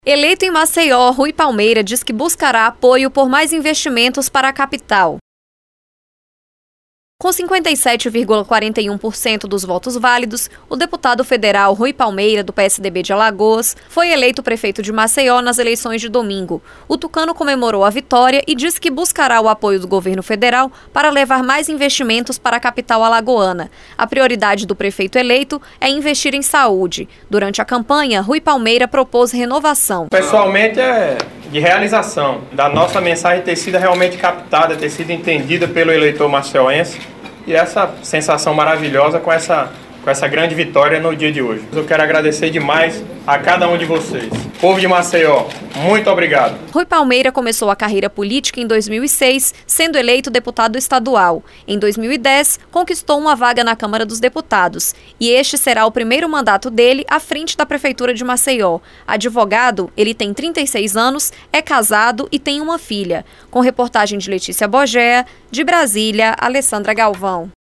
Eleito em Maceió, Rui Palmeira diz que buscará apoio por mais investimentos para a capital. Com 57,41% dos votos válidos, o deputado federal Rui Palmeira, do PSDB de Alagoas, foi eleito prefeito de Maceió nas eleições de domingo. O tucano comemorou a vitória e disse que buscará o apoio do governo federal para levar mais investimentos para a capital alagoana. A prioridade do prefeito eleito é investir em saúde. Durante a campanha, Rui Palmeira propôs renovação. Pessoalmente é de realização da nossa mensagem ter sido realmente captada, ter sido entendida pelo eleitor maceióense. E essa sensação maravilhosa com essa grande vitória no dia de hoje. Eu quero agradecer demais a cada um de vocês. Povo de Maceió, muito obrigado. Rui Palmeira começou a carreira política em 2006, sendo eleito deputado estadual. Em 2010, conquistou uma vaga na Câmara dos Deputados. E este será o primeiro mandato dele à frente da Prefeitura de Maceió. Advogado, ele tem 36 anos, é casado e tem uma filha. Com reportagem de Letícia Bogea, de Brasília, Alessandra Galvão.